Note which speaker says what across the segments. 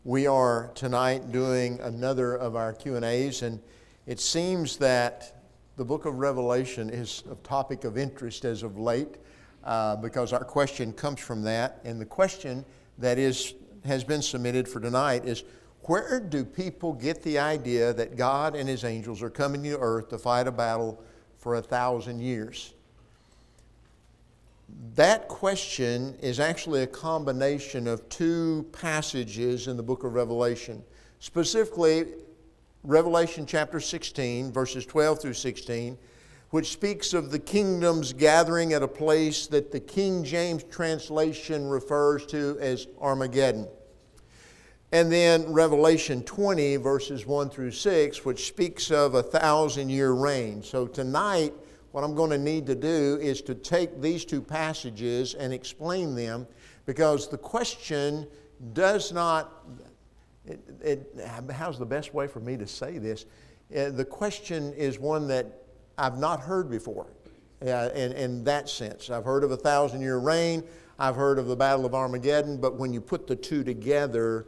Speaker 1: We are tonight doing another of our Q&As, and it seems that the book of Revelation is a topic of interest as of late because our question comes from that. And the question that has been submitted for tonight is, where do people get the idea that God and His angels are coming to earth to fight a battle for 1,000 years? That question is actually a combination of two passages in the book of Revelation. Specifically, Revelation chapter 16, verses 12 through 16, which speaks of the kingdoms gathering at a place that the King James translation refers to as Armageddon. And then Revelation 20, verses 1 through 6, which speaks of a 1,000-year reign. So tonight, what I'm going to need to do is to take these two passages and explain them, because the question does not, how's the best way for me to say this? The question is one that I've not heard before in that sense. I've heard of a 1,000-year reign, I've heard of the Battle of Armageddon, but when you put the two together,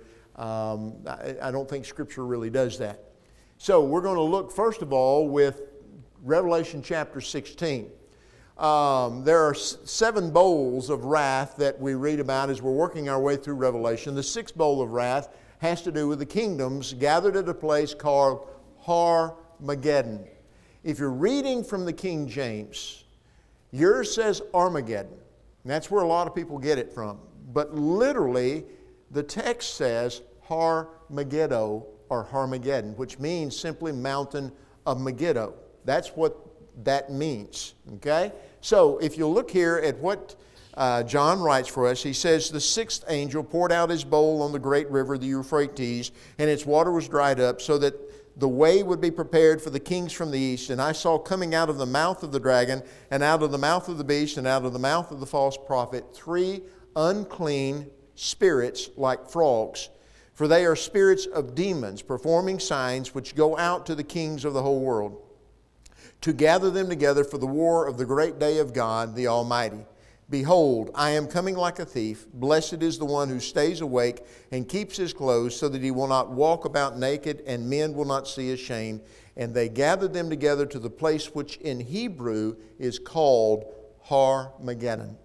Speaker 1: I don't think Scripture really does that. So we're going to look first of all with Revelation chapter 16. There are 7 bowls of wrath that we read about as we're working our way through Revelation. The 6th bowl of wrath has to do with the kingdoms gathered at a place called Armageddon. If you're reading from the King James, yours says Armageddon. And that's where a lot of people get it from. But literally, the text says Har-Megiddo or Armageddon, which means simply mountain of Megiddo. That's what that means, okay? So if you look here at what John writes for us, he says, the 6th angel poured out his bowl on the great river, the Euphrates, and its water was dried up, so that the way would be prepared for the kings from the east. And I saw coming out of the mouth of the dragon, and out of the mouth of the beast, and out of the mouth of the false prophet, 3 unclean spirits like frogs. For they are spirits of demons, performing signs which go out to the kings of the whole world, to gather them together for the war of the great day of God, the Almighty. Behold, I am coming like a thief. Blessed is the one who stays awake and keeps his clothes, so that he will not walk about naked, and men will not see his shame. And they gathered them together to the place which in Hebrew is called Armageddon.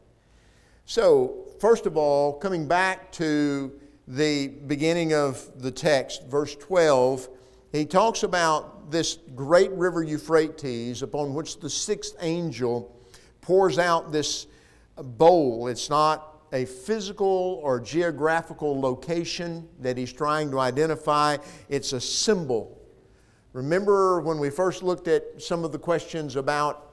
Speaker 1: So, first of all, coming back to the beginning of the text, verse 12, he talks about this great river Euphrates, upon which the 6th angel pours out this bowl. It's not a physical or geographical location that he's trying to identify. It's a symbol. Remember when we first looked at some of the questions about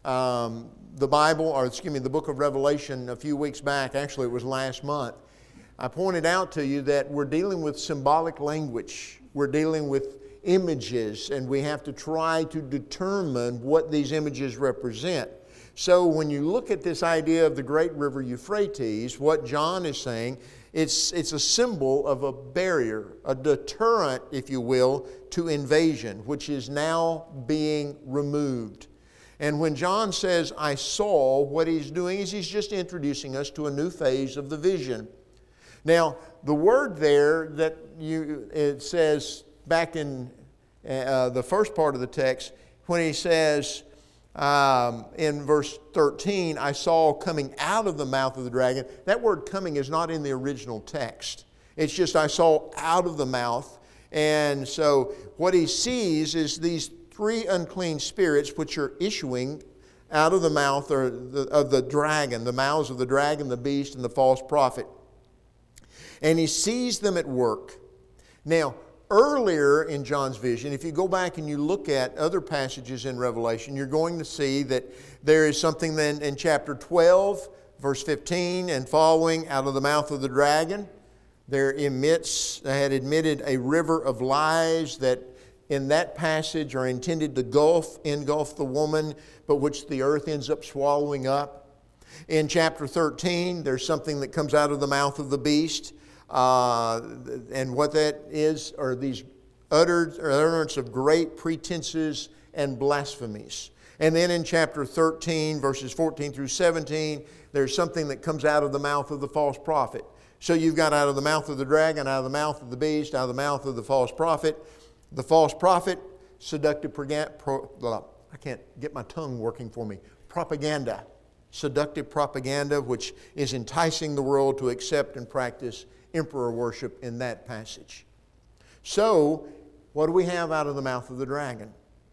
Speaker 1: the Bible, or the book of Revelation a few weeks back, actually it was last month, I pointed out to you that we're dealing with symbolic language. We're dealing with images, and we have to try to determine what these images represent. So when you look at this idea of the great river Euphrates, what John is saying, it's a symbol of a barrier, a deterrent, if you will, to invasion, which is now being removed. And when John says, I saw, what he's doing is he's just introducing us to a new phase of the vision. Now, the word there that it says back in the first part of the text, when he says in verse 13, I saw coming out of the mouth of the dragon, that word coming is not in the original text. It's just I saw out of the mouth. And so what he sees is these 3 unclean spirits which are issuing out of the mouth of the dragon, the mouths of the dragon, the beast, and the false prophet. And he sees them at work. Now, earlier in John's vision, if you go back and you look at other passages in Revelation, you're going to see that there is something then in chapter 12, verse 15 and following, out of the mouth of the dragon, there had emitted a river of lies that in that passage are intended to engulf the woman, but which the earth ends up swallowing up. In chapter 13, there's something that comes out of the mouth of the beast. And what that is are these utterance of great pretenses and blasphemies. And then in chapter 13, verses 14 through 17, there's something that comes out of the mouth of the false prophet. So you've got out of the mouth of the dragon, out of the mouth of the beast, out of the mouth of the false prophet. The false prophet, seductive I can't get my tongue working for me. Propaganda. Seductive propaganda, which is enticing the world to accept and practice emperor worship in that passage. So, what do we have out of the mouth of the dragon?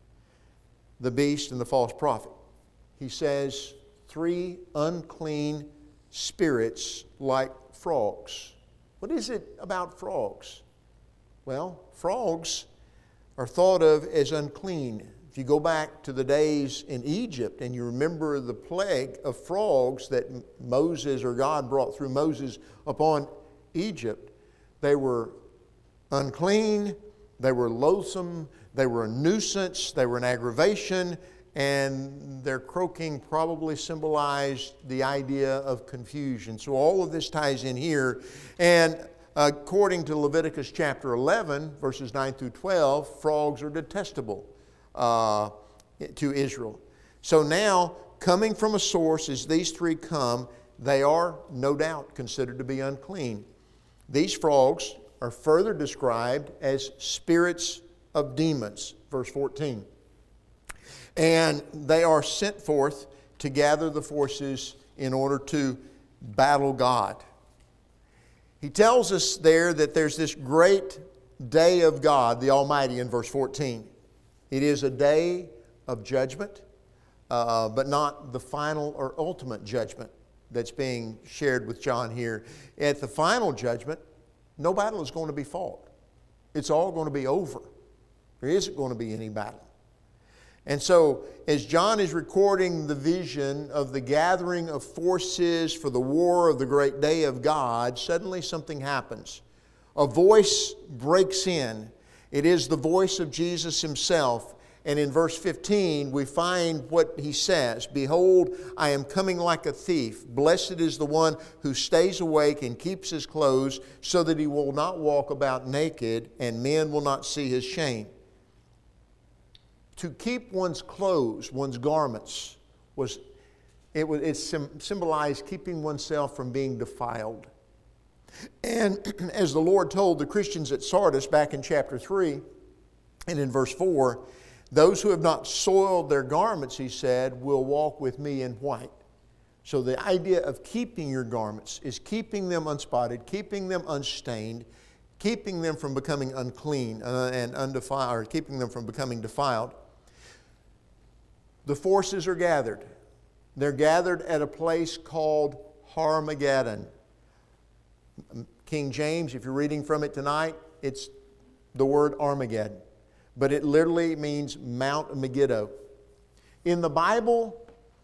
Speaker 1: The beast and the false prophet. He says, 3 unclean spirits like frogs. What is it about frogs? Well, frogs are thought of as unclean. If you go back to the days in Egypt and you remember the plague of frogs that Moses or God brought through Moses upon Egypt, they were unclean, they were loathsome, they were a nuisance, they were an aggravation, and their croaking probably symbolized the idea of confusion. So all of this ties in here. And according to Leviticus chapter 11, verses 9 through 12, frogs are detestable to Israel. So now, coming from a source as these 3 come, they are no doubt considered to be unclean. These frogs are further described as spirits of demons, verse 14. And they are sent forth to gather the forces in order to battle God. He tells us there that there's this great day of God, the Almighty, in verse 14. It is a day of judgment, but not the final or ultimate judgment that's being shared with John here. At the final judgment, no battle is going to be fought. It's all going to be over. There isn't going to be any battle. And so, as John is recording the vision of the gathering of forces for the war of the great day of God, suddenly something happens. A voice breaks in. It is the voice of Jesus Himself. And in verse 15, we find what He says. Behold, I am coming like a thief. Blessed is the one who stays awake and keeps his clothes, so that he will not walk about naked, and men will not see his shame. To keep one's clothes, one's garments, it symbolized keeping oneself from being defiled. And as the Lord told the Christians at Sardis back in chapter 3 and in verse 4, those who have not soiled their garments, He said, will walk with Me in white. So the idea of keeping your garments is keeping them unspotted, keeping them unstained, keeping them from becoming unclean and undefiled, or keeping them from becoming defiled. The forces are gathered. They're gathered at a place called Armageddon. King James, if you're reading from it tonight, it's the word Armageddon. But it literally means Mount Megiddo. In the Bible,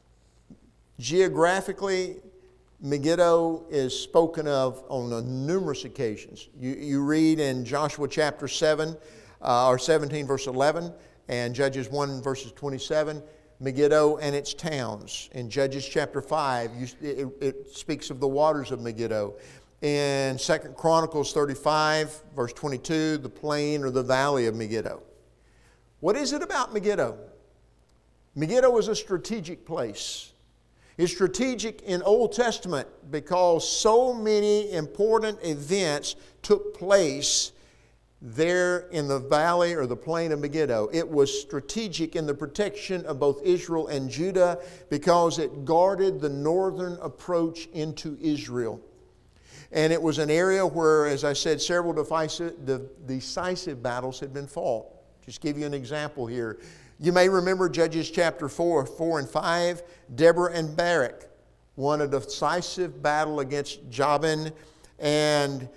Speaker 1: geographically, Megiddo is spoken of on numerous occasions. You read in Joshua chapter 7, or 17 verse 11, and Judges 1 verses 27, Megiddo and its towns. In Judges chapter 5, it speaks of the waters of Megiddo. In 2 Chronicles 35, verse 22, the plain or the valley of Megiddo. What is it about Megiddo? Megiddo is a strategic place. It's strategic in Old Testament because so many important events took place there in the valley or the plain of Megiddo. It was strategic in the protection of both Israel and Judah because it guarded the northern approach into Israel. And it was an area where, as I said, several decisive battles had been fought. Just give you an example here. You may remember Judges chapter 4 and 5. Deborah and Barak won a decisive battle against Jabin and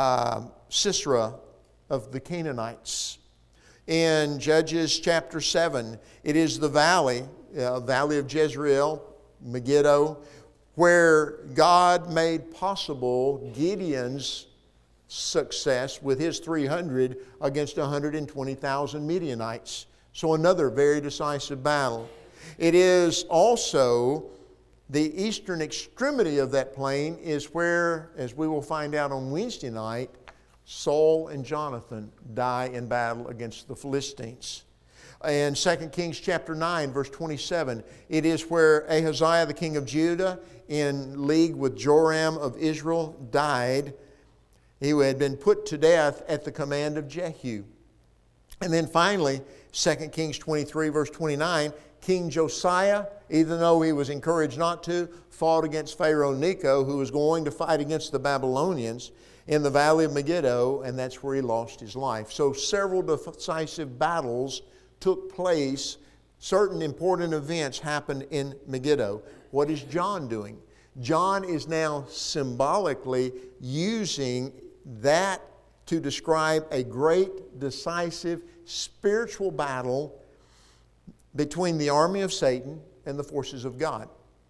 Speaker 1: Sisera of the Canaanites. In Judges chapter 7, it is the valley of Jezreel, Megiddo, where God made possible Gideon's success with his 300 against 120,000 Midianites. So another very decisive battle. It is also the eastern extremity of that plain is where, as we will find out on Wednesday night, Saul and Jonathan die in battle against the Philistines. In 2 Kings chapter 9, verse 27, it is where Ahaziah, the king of Judah, in league with Joram of Israel, died He had been put to death at the command of Jehu. And then finally, 2 Kings 23 verse 29, King Josiah, even though he was encouraged not to, fought against Pharaoh Necho, who was going to fight against the Babylonians in the valley of Megiddo, and that's where he lost his life. So several decisive battles took place. Certain important events happened in Megiddo. What is John doing? John is now symbolically using that to describe a great, decisive, spiritual battle between the army of Satan and the forces of God.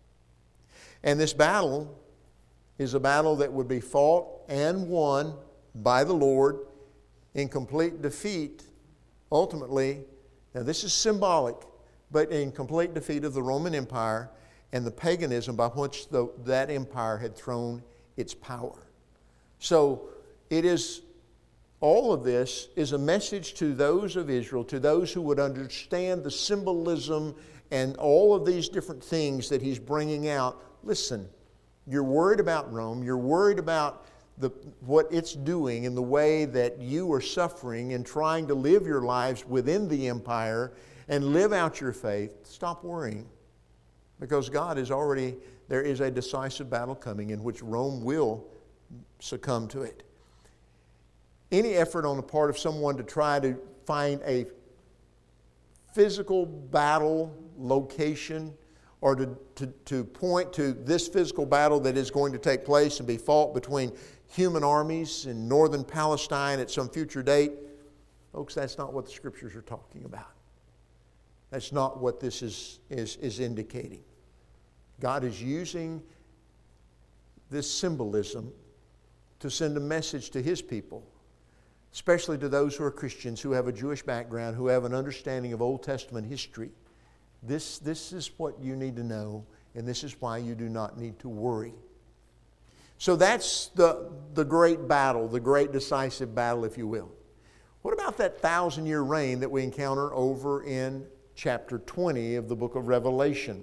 Speaker 1: And this battle is a battle that would be fought and won by the Lord in complete defeat, ultimately. Now this is symbolic, but in complete defeat of the Roman Empire and the paganism by which that empire had thrown its power. So all of this is a message to those of Israel, to those who would understand the symbolism and all of these different things that he's bringing out. Listen, you're worried about Rome, you're worried about what it's doing in the way that you are suffering and trying to live your lives within the empire and live out your faith. Stop worrying, because God is already, there is a decisive battle coming in which Rome will succumb to it. Any effort on the part of someone to try to find a physical battle location or to point to this physical battle that is going to take place and be fought between human armies in northern Palestine at some future date, folks, that's not what the Scriptures are talking about. That's not what this is indicating. God is using this symbolism to send a message to His people, especially to those who are Christians, who have a Jewish background, who have an understanding of Old Testament history. This is what you need to know, and this is why you do not need to worry. So that's the great battle, the great decisive battle, if you will. What about that 1,000-year reign that we encounter over in chapter 20 of the book of Revelation?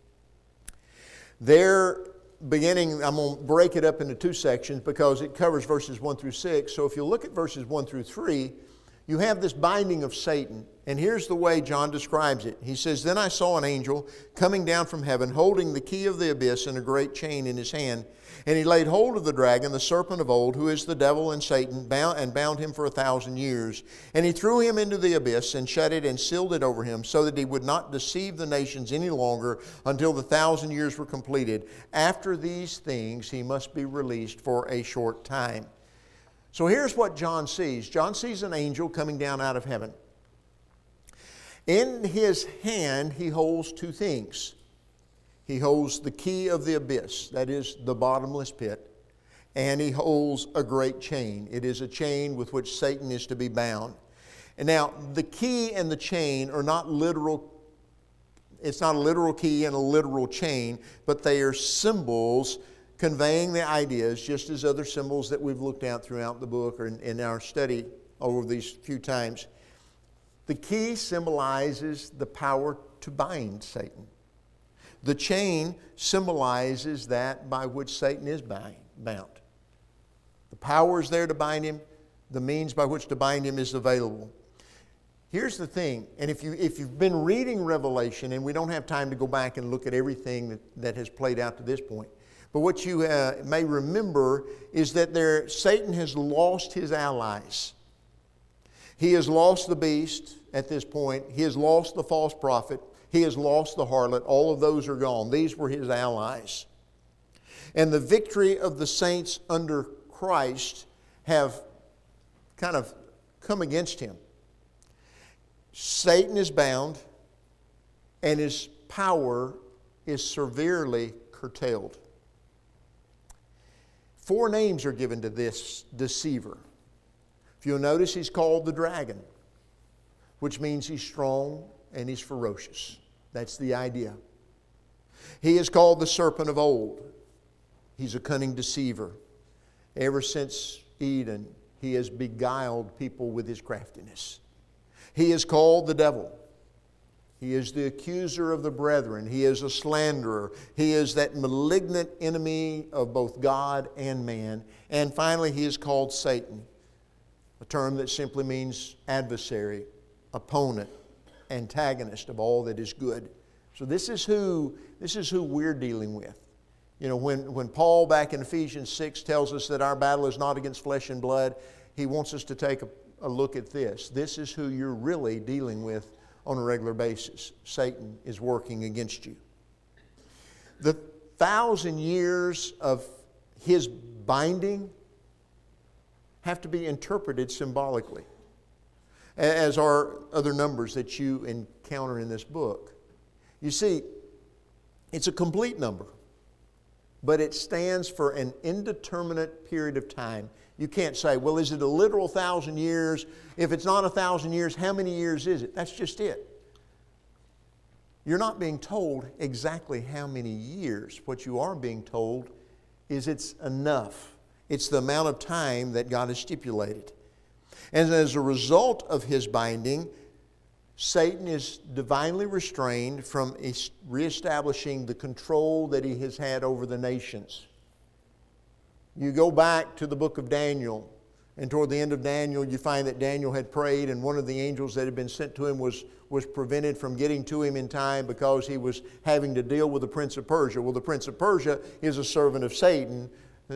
Speaker 1: There, beginning, I'm going to break it up into two sections because it covers verses 1 through 6. So if you look at verses 1 through 3, you have this binding of Satan. And here's the way John describes it. He says, "Then I saw an angel coming down from heaven, holding the key of the abyss and a great chain in his hand. And he laid hold of the dragon, the serpent of old, who is the devil and Satan, bound him for 1,000 years. And he threw him into the abyss and shut it and sealed it over him, so that he would not deceive the nations any longer until the 1,000 years were completed. After these things he must be released for a short time." So here's what John sees. John sees an angel coming down out of heaven. In his hand he holds two things. He holds the key of the abyss, that is the bottomless pit, and he holds a great chain. It is a chain with which Satan is to be bound. And now, the key and the chain are not literal. It's not a literal key and a literal chain, but they are symbols conveying the ideas, just as other symbols that we've looked at throughout the book or in our study over these few times. The key symbolizes the power to bind Satan. The chain symbolizes that by which Satan is bound. The power is there to bind him. The means by which to bind him is available. Here's the thing, and if you've been reading Revelation, and we don't have time to go back and look at everything that has played out to this point, but what you may remember is that Satan has lost his allies. He has lost the beast at this point. He has lost the false prophet. He has lost the harlot. All of those are gone. These were his allies. And the victory of the saints under Christ have kind of come against him. Satan is bound, and his power is severely curtailed. 4 names are given to this deceiver. If you'll notice, he's called the dragon, which means he's strong and he's ferocious. That's the idea. He is called the serpent of old. He's a cunning deceiver. Ever since Eden, he has beguiled people with his craftiness. He is called the devil. He is the accuser of the brethren. He is a slanderer. He is that malignant enemy of both God and man. And finally, he is called Satan, a term that simply means adversary, opponent, antagonist of all that is good. So this is who we're dealing with. You know, when Paul back in Ephesians 6 tells us that our battle is not against flesh and blood, he wants us to take a look at this. This is who you're really dealing with on a regular basis. Satan is working against you. The 1,000 years of his binding have to be interpreted symbolically, as are other numbers that you encounter in this book. You see, it's a complete number, but it stands for an indeterminate period of time. You can't say, well, is it a literal 1,000 years? If it's not 1,000 years, how many years is it? That's just it. You're not being told exactly how many years. What you are being told is it's enough. It's the amount of time that God has stipulated. And as a result of his binding, Satan is divinely restrained from reestablishing the control that he has had over the nations. You go back to the book of Daniel, and toward the end of Daniel, you find that Daniel had prayed, and one of the angels that had been sent to him was prevented from getting to him in time because he was having to deal with the prince of Persia. Well, the prince of Persia is a servant of Satan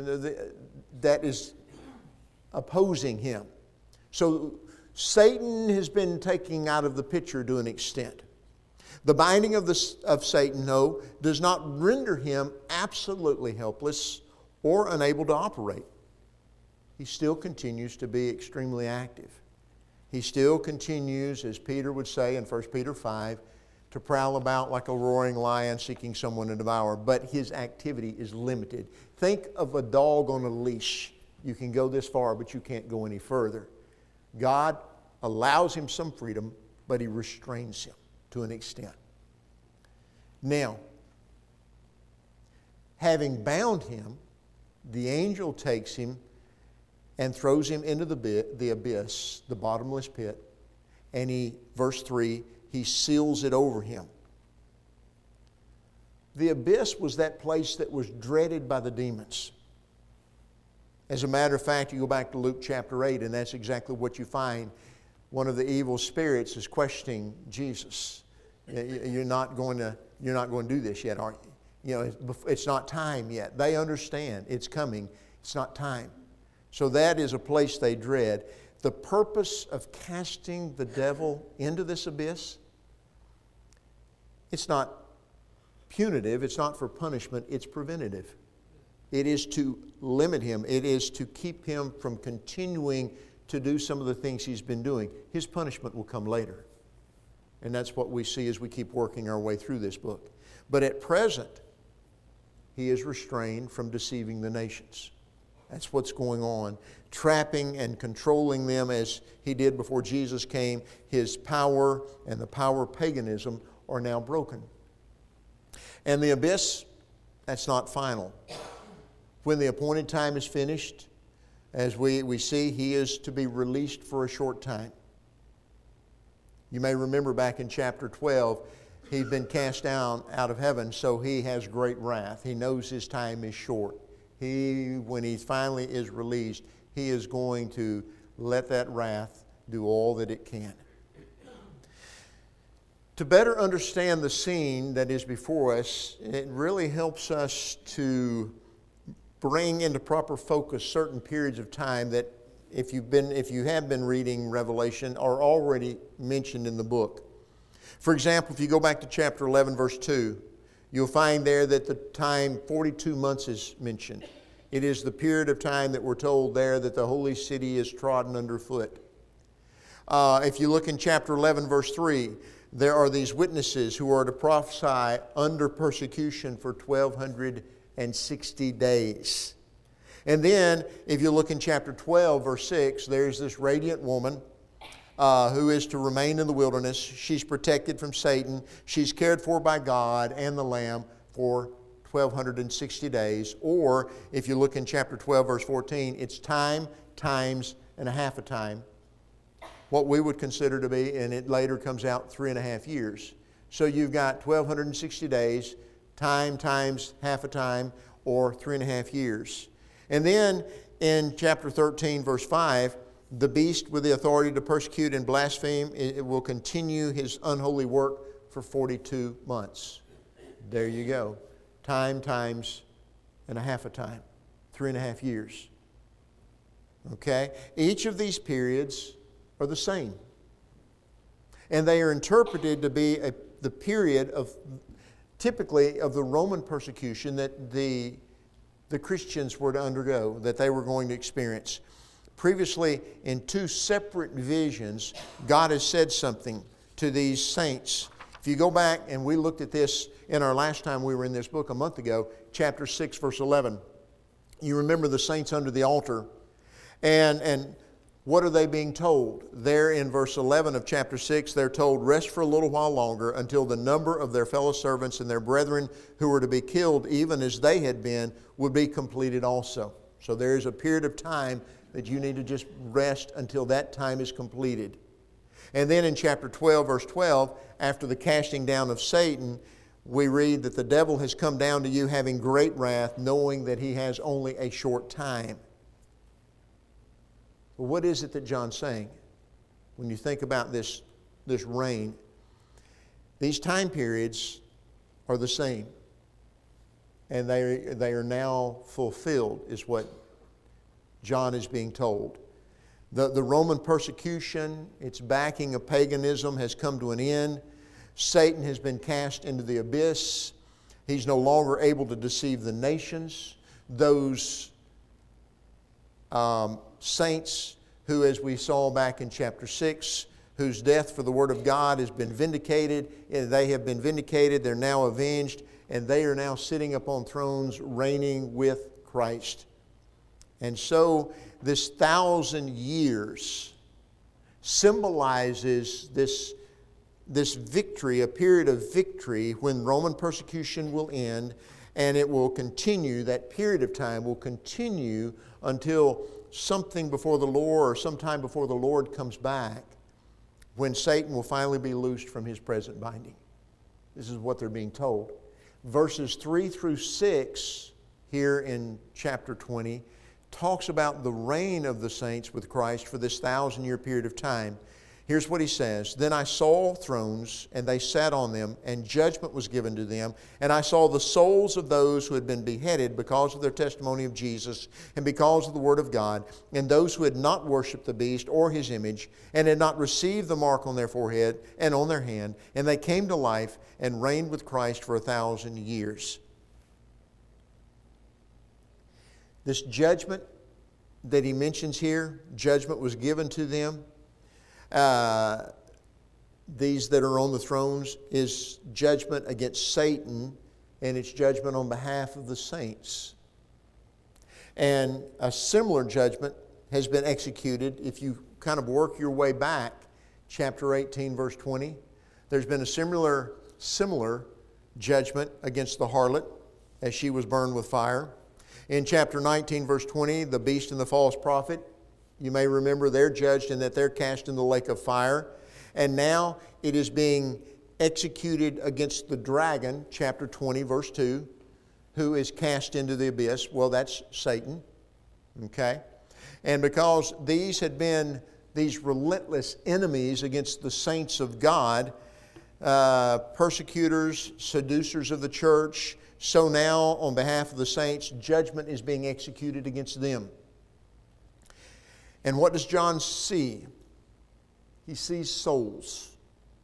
Speaker 1: that is opposing him. So Satan has been taken out of the picture to an extent. The binding of Satan, though, does not render him absolutely helpless or unable to operate. He still continues to be extremely active. He still continues, as Peter would say in 1 Peter 5, to prowl about like a roaring lion seeking someone to devour. But his activity is limited. Think of a dog on a leash. You can go this far, but you can't go any further. God allows him some freedom, but he restrains him to an extent. Now, having bound him, the angel takes him and throws him into the abyss, the bottomless pit, and verse 3, he seals it over him. The abyss was that place that was dreaded by the demons. As a matter of fact, you go back to Luke chapter 8, and that's exactly what you find. One of the evil spirits is questioning Jesus. You're not going to do this yet, are you? You know, it's not time yet. They understand it's coming. It's not time. So that is a place they dread. The purpose of casting the devil into this abyss, it's not punitive. It's not for punishment. It's preventative. It is to limit him. It is to keep him from continuing to do some of the things he's been doing. His punishment will come later. And that's what we see as we keep working our way through this book. But at present, he is restrained from deceiving the nations. That's what's going on. Trapping and controlling them as he did before Jesus came. His power and the power of paganism are now broken. And the abyss, that's not final. When the appointed time is finished, as we see, he is to be released for a short time. You may remember back in chapter 12, he'd been cast down out of heaven, so he has great wrath. He knows his time is short. When he finally is released, he is going to let that wrath do all that it can. To better understand the scene that is before us, it really helps us to bring into proper focus certain periods of time that if you have been reading Revelation are already mentioned in the book. For example, if you go back to chapter 11, verse 2, you'll find there that the time 42 months is mentioned. It is the period of time that we're told there that the holy city is trodden underfoot. If you look in chapter 11, verse 3, there are these witnesses who are to prophesy under persecution for 1,260 days. And then, if you look in chapter 12, verse 6, there's this radiant woman who is to remain in the wilderness. She's protected from Satan. She's cared for by God and the Lamb for 1,260 days. Or, if you look in chapter 12, verse 14, it's time, times, and a half a time. What we would consider to be, and it later comes out 3.5 years. So you've got 1,260 days, time times half a time, or 3.5 years. And then in chapter 13, verse 5, the beast with the authority to persecute and blaspheme, it will continue his unholy work for 42 months. There you go. Time times and a half a time. 3.5 years. Okay? Each of these periods are the same. And they are interpreted to be the period of, typically, of the Roman persecution that the Christians were to undergo, that they were going to experience. Previously, in 2 separate visions, God has said something to these saints. If you go back, and we looked at this in our last time we were in this book a month ago, chapter 6, verse 11. You remember the saints under the altar. And what are they being told? There in verse 11 of chapter 6, they're told, rest for a little while longer until the number of their fellow servants and their brethren who were to be killed, even as they had been, would be completed also. So there is a period of time that you need to just rest until that time is completed. And then in chapter 12, verse 12, after the casting down of Satan, we read that the devil has come down to you having great wrath, knowing that he has only a short time. Well, what is it that John's saying when you think about this reign? These time periods are the same. And they are now fulfilled, is what John is being told. The Roman persecution, its backing of paganism has come to an end. Satan has been cast into the abyss. He's no longer able to deceive the nations. Those saints who, as we saw back in chapter 6, whose death for the Word of God has been vindicated, they have been vindicated, they're now avenged, and they are now sitting upon thrones reigning with Christ. And so this 1,000 years symbolizes this victory, a period of victory when Roman persecution will end, and it will continue, that period of time will continue until something before the Lord, or sometime before the Lord comes back, when Satan will finally be loosed from his present binding. This is what they're being told. Verses 3 through 6 here in chapter 20 talks about the reign of the saints with Christ for this 1,000-year period of time. Here's what he says. Then I saw thrones, and they sat on them, and judgment was given to them. And I saw the souls of those who had been beheaded because of their testimony of Jesus and because of the Word of God, and those who had not worshipped the beast or his image, and had not received the mark on their forehead and on their hand. And they came to life and reigned with Christ for 1,000 years. This judgment that he mentions here, judgment was given to them. These that are on the thrones is judgment against Satan, and it's judgment on behalf of the saints. And a similar judgment has been executed. If you kind of work your way back, chapter 18, verse 20, there's been a similar judgment against the harlot as she was burned with fire. In chapter 19, verse 20, the beast and the false prophet, you may remember they're judged in that they're cast in the lake of fire. And now it is being executed against the dragon, chapter 20, verse 2, who is cast into the abyss. Well, that's Satan. Okay? And because these had been these relentless enemies against the saints of God, persecutors, seducers of the church, so now on behalf of the saints, judgment is being executed against them. And what does John see? He sees souls.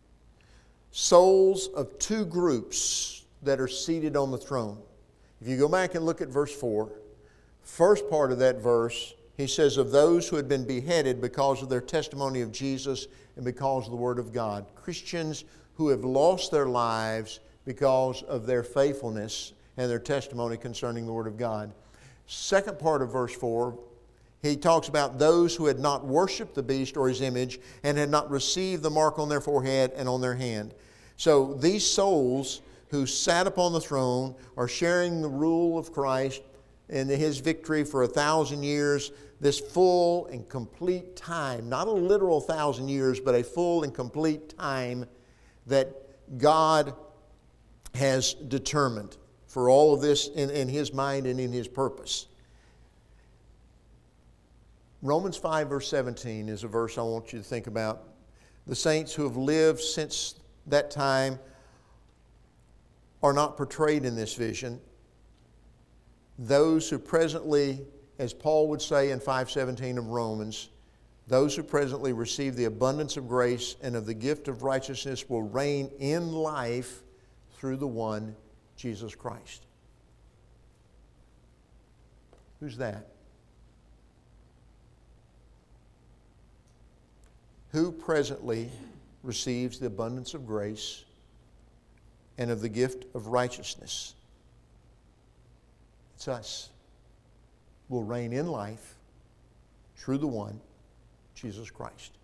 Speaker 1: Souls of two groups that are seated on the throne. If you go back and look at verse 4, first part of that verse, he says, of those who had been beheaded because of their testimony of Jesus and because of the Word of God. Christians who have lost their lives because of their faithfulness and their testimony concerning the Word of God. Second part of verse 4, he talks about those who had not worshipped the beast or his image and had not received the mark on their forehead and on their hand. So these souls who sat upon the throne are sharing the rule of Christ and his victory for 1,000 years, this full and complete time, not a literal 1,000 years, but a full and complete time that God has determined for all of this in His mind and in His purpose. Romans 5 verse 17 is a verse I want you to think about. The saints who have lived since that time are not portrayed in this vision. Those who presently, as Paul would say in 5:17 of Romans, those who presently receive the abundance of grace and of the gift of righteousness will reign in life through the one, Jesus Christ. Who's that? Who presently receives the abundance of grace and of the gift of righteousness? It's us. Will reign in life through the one, Jesus Christ.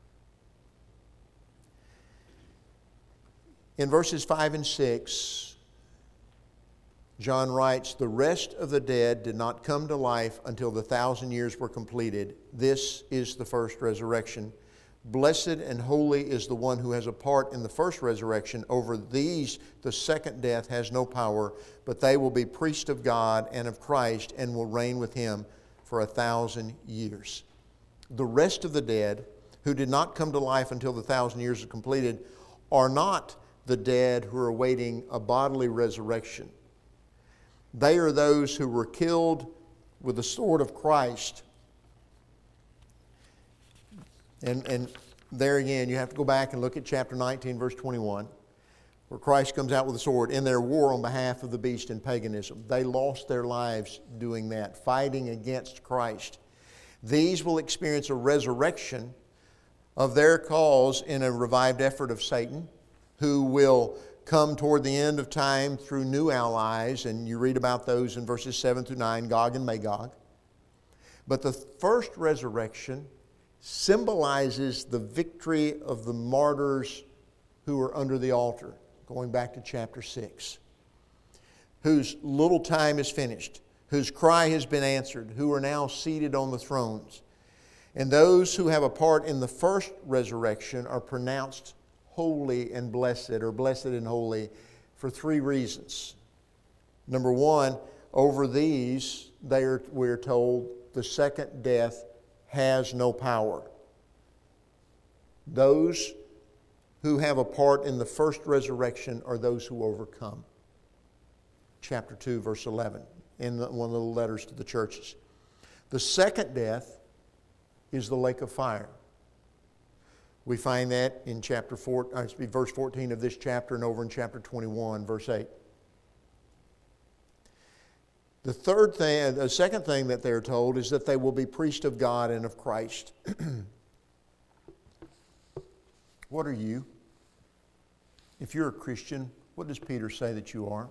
Speaker 1: In verses 5 and 6, John writes, "The rest of the dead did not come to life until the 1,000 years were completed. This is the first resurrection. Blessed and holy is the one who has a part in the first resurrection. Over these the second death has no power, but they will be priests of God and of Christ and will reign with Him for 1,000 years." The rest of the dead who did not come to life until the 1,000 years is completed are not the dead who are awaiting a bodily resurrection. They are those who were killed with the sword of Christ. And there again, you have to go back and look at chapter 19, verse 21, where Christ comes out with a sword in their war on behalf of the beast and paganism. They lost their lives doing that, fighting against Christ. These will experience a resurrection of their cause in a revived effort of Satan, who will come toward the end of time through new allies, and you read about those in verses 7 through 9, Gog and Magog. But the first resurrection symbolizes the victory of the martyrs who are under the altar, going back to chapter 6, whose little time is finished, whose cry has been answered, who are now seated on the thrones. And those who have a part in the first resurrection are pronounced holy and blessed, or blessed and holy, for 3 reasons. Number 1, over these, we're told, the second death has no power. Those who have a part in the first resurrection are those who overcome. Chapter 2, verse 11, in one of the letters to the churches. The second death is the lake of fire. We find that in verse 14 of this chapter and over in chapter 21, verse 8. The second thing that they're told is that they will be priests of God and of Christ. What are you? If you're a Christian, what does Peter say that you are?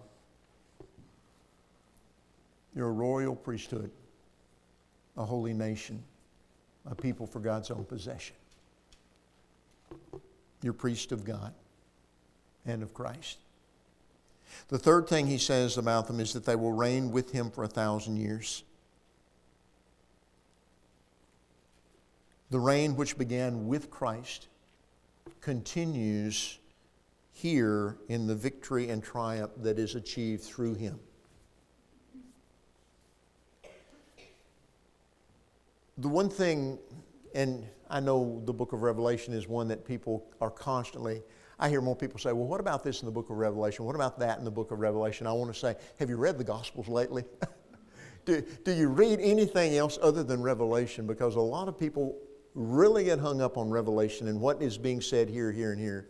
Speaker 1: You're a royal priesthood, a holy nation, a people for God's own possession. You're priests of God and of Christ. The third thing he says about them is that they will reign with Him for 1,000 years. The reign which began with Christ continues here in the victory and triumph that is achieved through Him. The one thing, and I know the book of Revelation is one that people are constantly, I hear more people say, well, what about this in the book of Revelation? What about that in the book of Revelation? I want to say, have you read the Gospels lately? Do you read anything else other than Revelation? Because a lot of people really get hung up on Revelation and what is being said here, here, and here.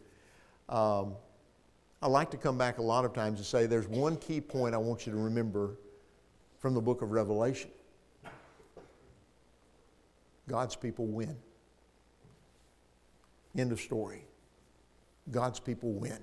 Speaker 1: I like to come back a lot of times and say there's one key point I want you to remember from the book of Revelation. God's people win. End of story. God's people win.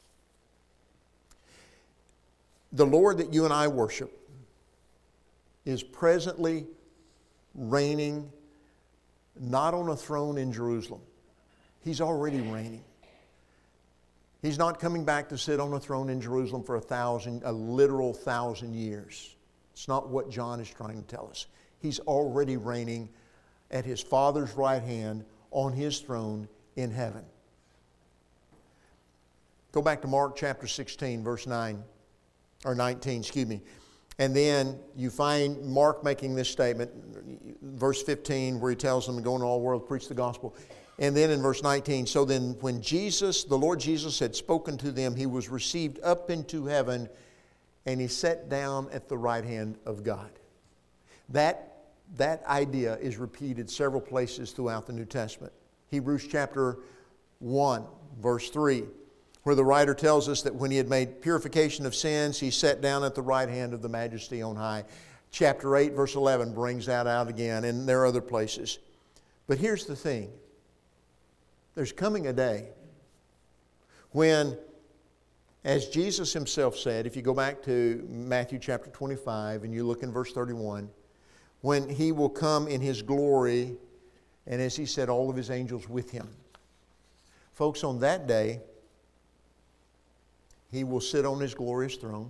Speaker 1: The Lord that you and I worship is presently reigning not on a throne in Jerusalem. He's already reigning. He's not coming back to sit on a throne in Jerusalem for a literal 1,000 years. It's not what John is trying to tell us. He's already reigning at His Father's right hand on His throne in heaven. Go back to Mark chapter 16, verse 9, or 19, excuse me. And then you find Mark making this statement, verse 15, where he tells them to go into all the world, preach the gospel. And then in verse 19, so then when Jesus, the Lord Jesus, had spoken to them, he was received up into heaven, and he sat down at the right hand of God. That idea is repeated several places throughout the New Testament. Hebrews chapter 1, verse 3, where the writer tells us that when he had made purification of sins, he sat down at the right hand of the Majesty on high. Chapter 8, verse 11 brings that out again, and there are other places. But here's the thing. There's coming a day when, as Jesus himself said, if you go back to Matthew chapter 25 and you look in verse 31, when he will come in his glory, and as he said, all of his angels with him. Folks, on that day, he will sit on his glorious throne.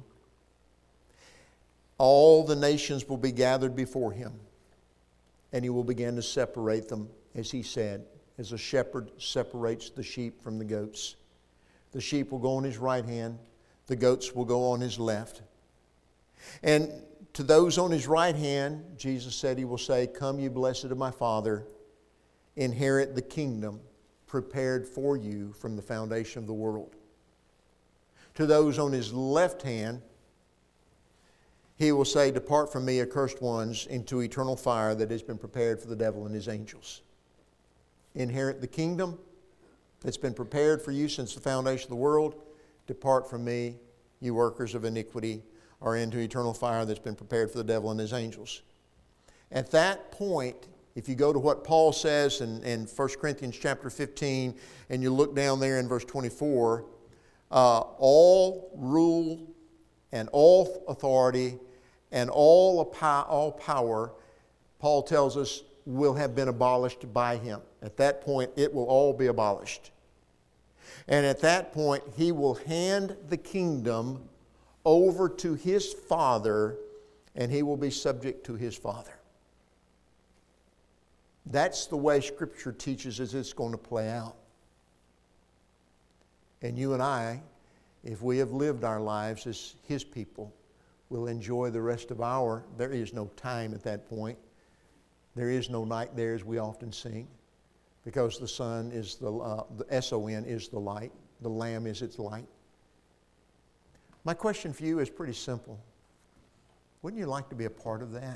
Speaker 1: All the nations will be gathered before him, and he will begin to separate them, as he said, as a shepherd separates the sheep from the goats. The sheep will go on his right hand, the goats will go on his left. And to those on his right hand, Jesus said he will say, "Come, you blessed of my Father, inherit the kingdom prepared for you from the foundation of the world." To those on his left hand, he will say, "Depart from me, accursed ones, into eternal fire that has been prepared for the devil and his angels." Inherit the kingdom that's been prepared for you since the foundation of the world. Depart from me, you workers of iniquity, or into eternal fire that's been prepared for the devil and his angels. At that point, if you go to what Paul says in 1 Corinthians chapter 15, and you look down there in verse 24, all rule and all authority and all power, Paul tells us, will have been abolished by him. At that point, it will all be abolished. And at that point, he will hand the kingdom over to his Father, and he will be subject to his Father. That's the way Scripture teaches us it's going to play out. And you and I, if we have lived our lives as his people, will enjoy the rest of there is no time at that point. There is no night there, as we often sing, because the sun is the S-O-N is the light. The Lamb is its light. My question for you is pretty simple. Wouldn't you like to be a part of that?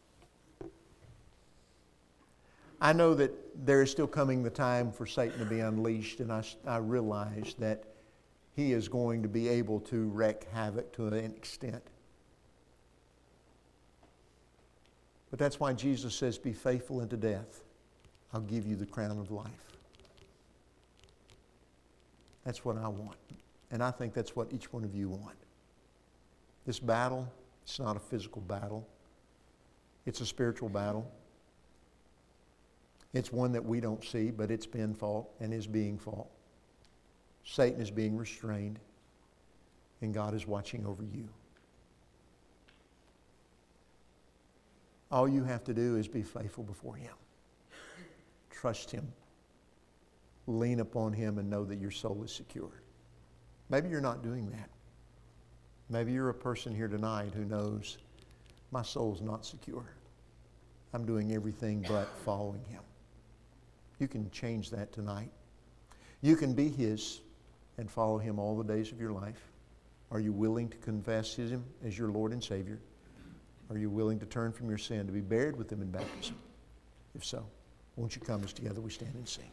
Speaker 1: I know that there is still coming the time for Satan to be unleashed, and I realize that he is going to be able to wreak havoc to an extent. But that's why Jesus says, "Be faithful unto death. I'll give you the crown of life." That's what I want. And I think that's what each one of you want. This battle, it's not a physical battle. It's a spiritual battle. It's one that we don't see, but it's been fought and is being fought. Satan is being restrained, and God is watching over you. All you have to do is be faithful before him. Trust him. Lean upon him and know that your soul is secure. Maybe you're not doing that. Maybe you're a person here tonight who knows, my soul's not secure. I'm doing everything but following him. You can change that tonight. You can be his and follow him all the days of your life. Are you willing to confess him as your Lord and Savior? Are you willing to turn from your sin to be buried with him in baptism? If so, won't you come as together we stand and sing?